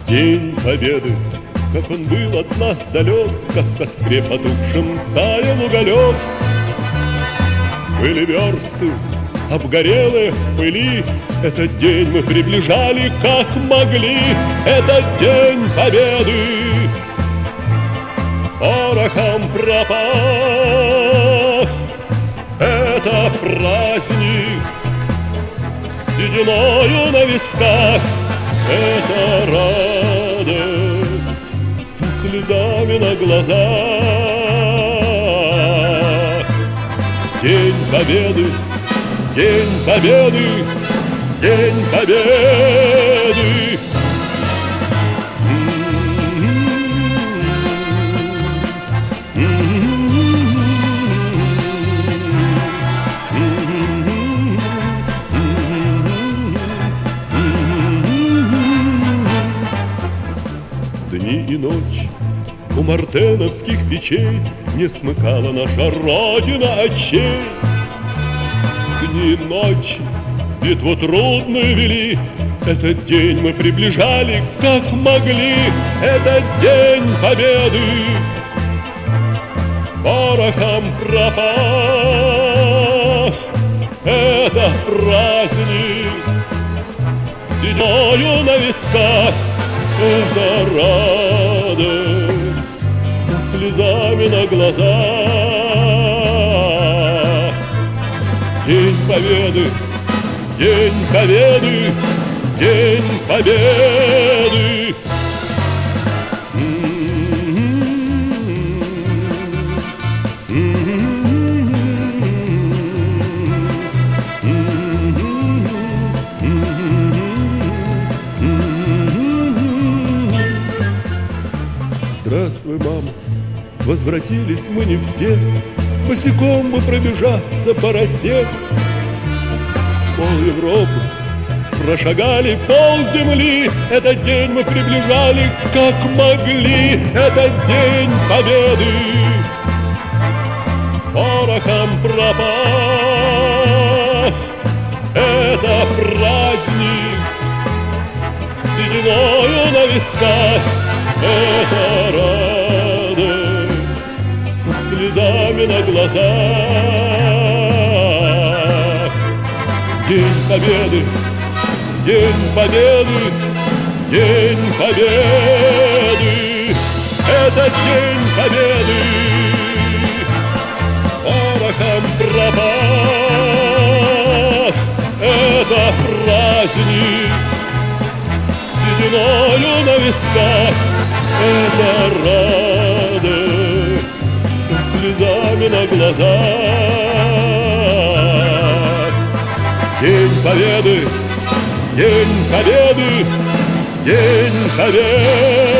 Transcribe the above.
День Победы, как он был от нас далек, как в костре потухшем таял уголек. Были версты, обгорелые в пыли, этот день мы приближали, как могли. Этот день Победы порохом пропах. Это праздник с сединою на висках. Это радость со слезами на глазах. День Победы, День Победы, День Победы. Дни и ночь у мартеновских печей не смыкала наша Родина очей. Дни и ночи битву трудную вели, этот день мы приближали, как могли. Этот день Победы порохом пропах. Это праздник с сединою на висках. Это радость со слезами на глазах. День Победы, День Победы, День Победы. Здравствуй, мама, возвратились мы не все, босиком бы пробежаться по росе. Пол Европы прошагали, пол земли, этот день мы приближали, как могли. Этот день Победы порохом пропах. Это праздник с сединою на висках. Это радость со слезами на глазах. День Победы, День Победы, День Победы. Это День Победы порохом пропах. Это праздник с сединою на висках. Это радость со слезами на глазах. День Победы, День Победы, День Победы.